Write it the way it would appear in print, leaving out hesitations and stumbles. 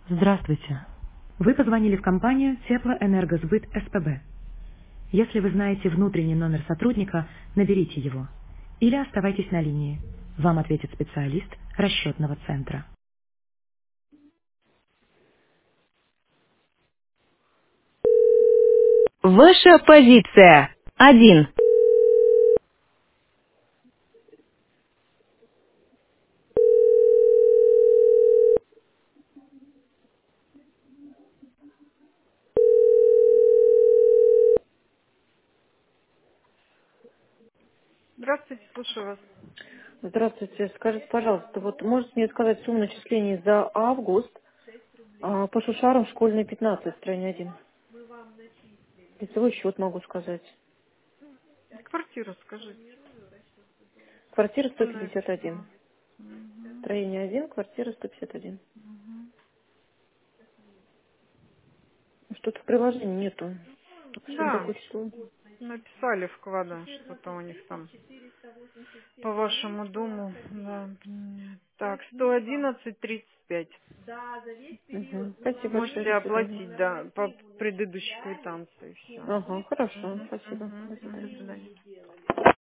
Здравствуйте. Вы позвонили в компанию Теплоэнергосбыт СПБ. Если вы знаете внутренний номер сотрудника, наберите его. Или оставайтесь на линии. Вам ответит специалист расчетного центра. Ваша позиция. Один. Здравствуйте, слушаю вас. Здравствуйте. Скажите, пожалуйста, вот можете мне сказать сумму начислений за август по Шушарам школьной 15, строение 1? Лицевой счет могу сказать. Квартиру скажите. Квартира Школьное 151. письмо. Угу. Строение 1, квартира 151. Угу. Что-то в приложении нету. Что Да, такое число? написали вклада, что-то у них там по вашему дому. Да. Так, 111,35. Угу. Спасибо большое. Можете До свидания. оплатить, да, по предыдущей квитанции. Все. Ага, хорошо. Угу. Спасибо. Угу. До До свидания. свидания.